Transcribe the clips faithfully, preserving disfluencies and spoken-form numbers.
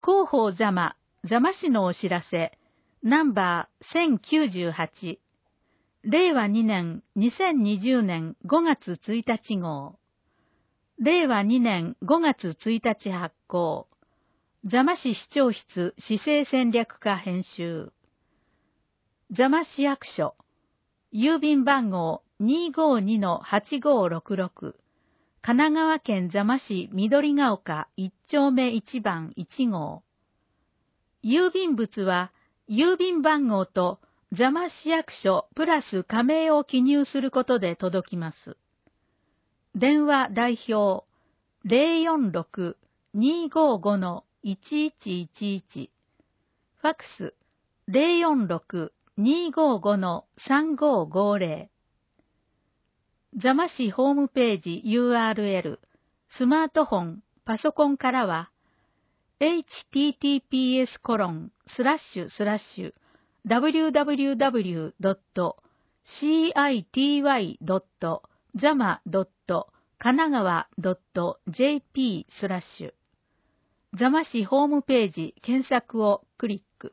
広報座間、座間市のお知らせ、ナンバーせんきゅうじゅうはち、れいわにねんにせんにじゅうねんごがつついたち号。れいわにねんごがつついたち発行。座間市市長室市政戦略課編集。座間市役所。郵便番号 にーごーにのはちごーろくろく。神奈川県座間市緑ヶ丘いっちょうめいちばんいち号。郵便物は郵便番号と座間市役所プラス加盟を記入することで届きます。電話代表 ゼロよんろく にーごーごのいちいちいちいち。ファックス ゼロよんろく にーごーごのさんごーごーぜろ。座間市ホームページ ユーアールエル、スマートフォン、パソコンからは、エイチティーティーピーエスコロンスラッシュスラッシュダブリューダブリューダブリュードットシーアイティーワイドットザマドットカナガワドットジェーピースラッシュ座間市ホームページ検索をクリック。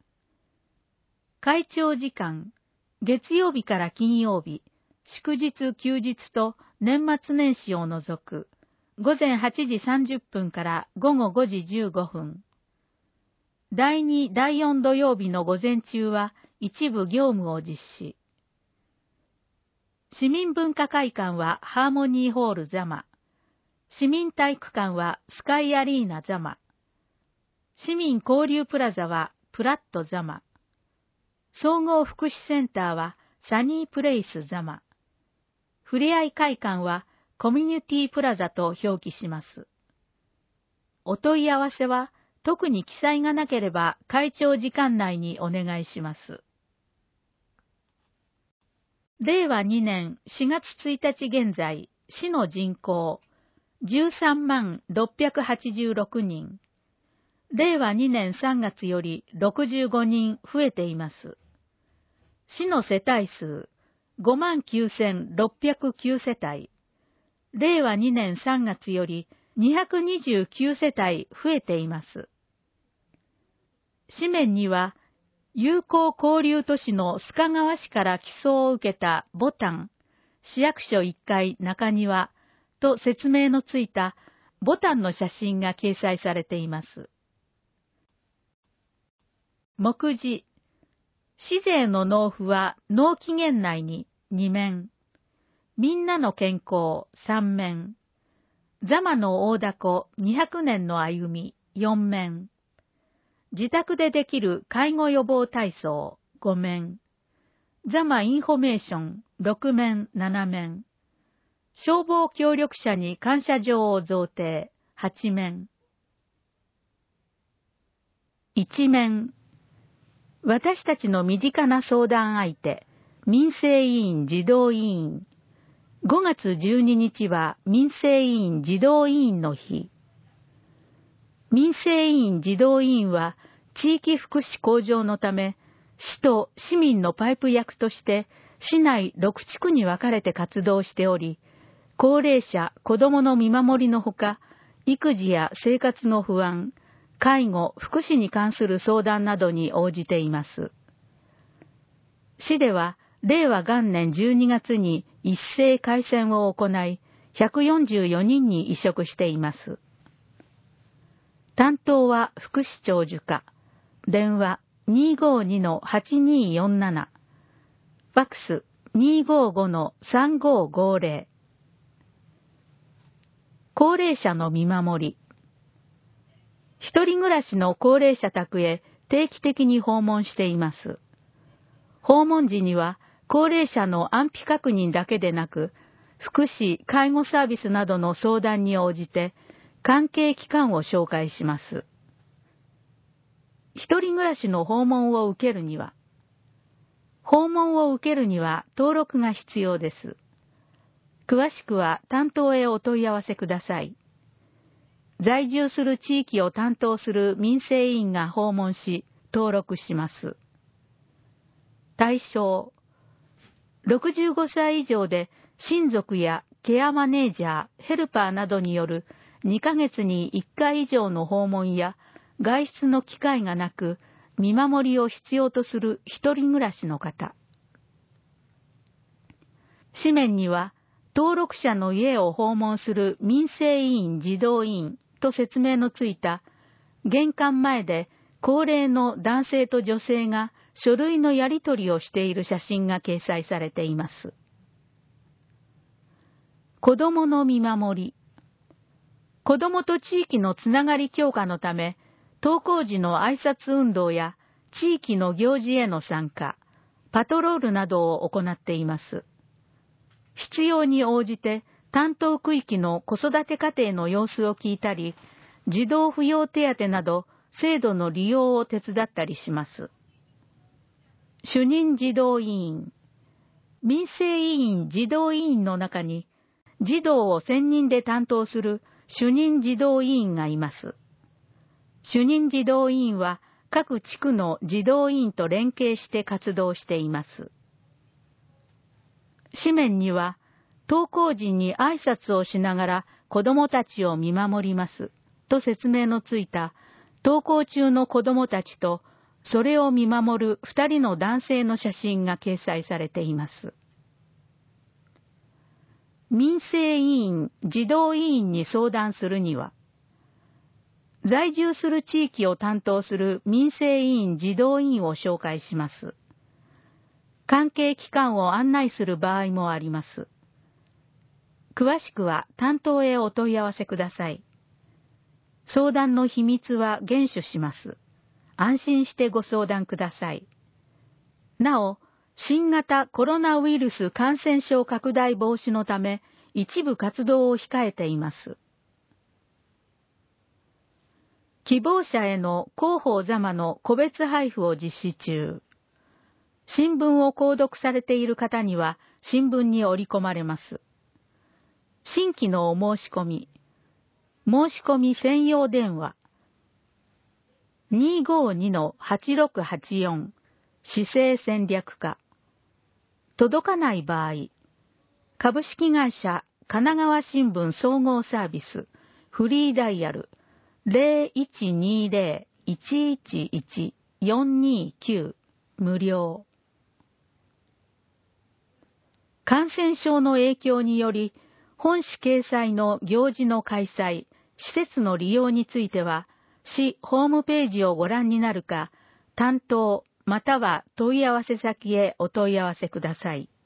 会長時間、月曜日から金曜日、祝日休日と年末年始を除く、ごぜんはちじさんじゅっぷんからごごごじじゅうごふん。だいに、だいよん土曜日の午前中は一部業務を実施。市民文化会館はハーモニーホール座間。市民体育館はスカイアリーナ座間。市民交流プラザはプラット座間。総合福祉センターはサニープレイス座間。ふれあい会館はコミュニティプラザと表記します。お問い合わせは特に記載がなければ会長時間内にお願いします。れいわにねんしがつついたち現在、市の人口じゅうさんまんろっぴゃくはちじゅうろくにん。れいわにねんさんがつよりろくじゅうごにん増えています。市の世帯数ごまんきゅうせんろっぴゃくきゅう世帯。れいわにねんさんがつよりにひゃくにじゅうきゅう世帯増えています。紙面には、友好交流都市の須賀川市から寄贈を受けたボタン、市役所いっかい中庭と説明のついたボタンの写真が掲載されています。目次、市税の納付は納期限内にに面、みんなの健康さん面、座間の大凧にひゃくねんの歩みよん面、自宅でできる介護予防体操ご面、座間インフォメーションろく面なな面、消防協力者に感謝状を贈呈はち面、いち面、私たちの身近な相談相手、民生委員児童委員。ごがつじゅうににちは民生委員児童委員の日。民生委員児童委員は地域福祉向上のため、市と市民のパイプ役として市内ろく地区に分かれて活動しており、高齢者、子どもの見守りのほか、育児や生活の不安、介護、福祉に関する相談などに応じています。市では、れいわ元年じゅうにがつに一斉改選を行い、ひゃくよんじゅうよにんに移植しています。担当は副市長授課。電話 にーごーにのはちにーよんなな。ファックス にーごーごのさんごーごーぜろ。高齢者の見守り。一人暮らしの高齢者宅へ定期的に訪問しています。訪問時には、高齢者の安否確認だけでなく、福祉・介護サービスなどの相談に応じて、関係機関を紹介します。一人暮らしの訪問を受けるには、訪問を受けるには登録が必要です。詳しくは担当へお問い合わせください。在住する地域を担当する民生委員が訪問し、登録します。対象、ろくじゅうごさい以上で親族やケアマネージャー、ヘルパーなどによるにかげつにいっかい以上の訪問や外出の機会がなく、見守りを必要とする一人暮らしの方。紙面には、登録者の家を訪問する民生委員児童委員と説明のついた、玄関前で高齢の男性と女性が書類のやり取りをしている写真が掲載されています。子どもの見守り。子どもと地域のつながり強化のため、登校時の挨拶運動や地域の行事への参加、パトロールなどを行っています。必要に応じて担当区域の子育て家庭の様子を聞いたり、児童扶養手当など制度の利用を手伝ったりします。主任児童委員。民生委員児童委員の中に、児童を専任で担当する主任児童委員がいます。主任児童委員は各地区の児童委員と連携して活動しています。紙面には、登校時に挨拶をしながら子どもたちを見守りますと説明のついた登校中の子どもたちとそれを見守る二人の男性の写真が掲載されています。民生委員、児童委員に相談するには、在住する地域を担当する民生委員、児童委員を紹介します。関係機関を案内する場合もあります。詳しくは担当へお問い合わせください。相談の秘密は厳守します。安心してご相談ください。なお、新型コロナウイルス感染症拡大防止のため、一部活動を控えています。希望者への広報座間の個別配布を実施中。新聞を購読されている方には新聞に織り込まれます。新規のお申し込み。申し込み専用電話。にーごーにのはちろくはちよん 市政戦略課。届かない場合、株式会社神奈川新聞総合サービスフリーダイヤル ゼロいちにゼロ いちいちいち よんにきゅう 無料。感染症の影響により、本紙掲載の行事の開催、施設の利用については、市ホームページをご覧になるか、担当または問い合わせ先へお問い合わせください。